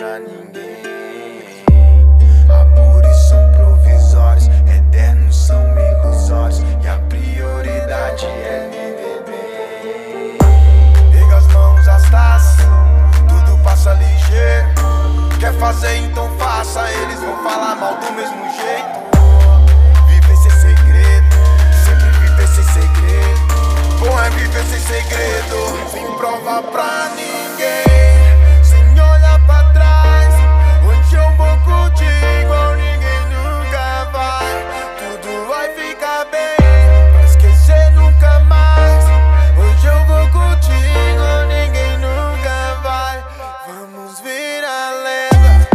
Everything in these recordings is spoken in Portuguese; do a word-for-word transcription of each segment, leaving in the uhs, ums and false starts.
pra ninguém. Amores são provisórios, eternos são ilusórios, e a prioridade é viver bem. Pega as mãos, as taças, tudo passa ligeiro. Quer fazer, então faça, eles vão falar mal do mesmo jeito. Viver sem segredo, sempre viver sem segredo. Bom é viver sem segredo, sem prova pra ninguém, sem olhar pra trás. Onde eu vou contigo, ninguém nunca vai. Tudo vai ficar bem, pra esquecer nunca mais. Hoje eu vou contigo, ninguém nunca vai. Vamos virar lenda,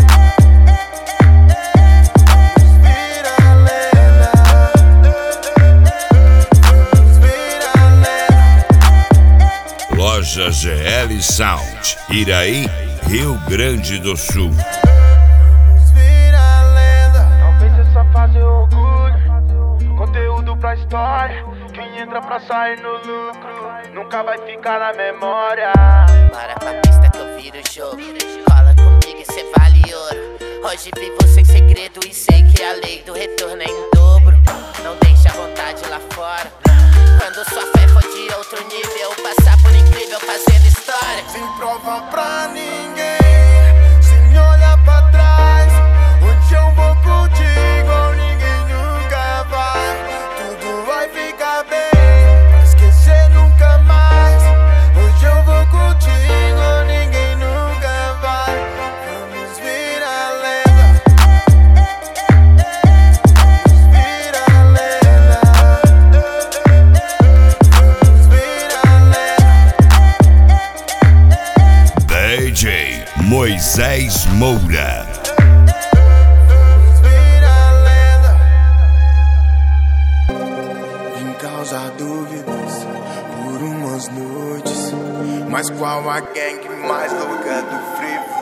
vamos virar lenda, vamos virar lenda. Loja G L Sound, Iraí, Rio Grande do Sul. Vamos virar lenda. Talvez essa fase é orgulho, conteúdo pra história. Quem entra pra sair no lucro nunca vai ficar na memória. Bora pra pista que eu viro o jogo. Cola comigo e cê vale ouro. Hoje vivo sem segredo e sei que a lei do retorno é em dobro. Não deixe a vontade lá fora. Quando sua fé for de outro nível, passar por incrível fazendo história. Sem prova pra ninguém, sem olhar pra trás. Onde eu vou contigo, ninguém nunca vai. Tudo vai ficar bem, pra esquecer nunca mais. Hoje eu vou contigo, ninguém nunca vai. Vamos virar lenda, vamos virar lenda, vamos virar lenda. D J Moisés Moura. Vamos virar lenda. Vim causar dúvidas por umas noites, mas qual a gangue mais louca do Free?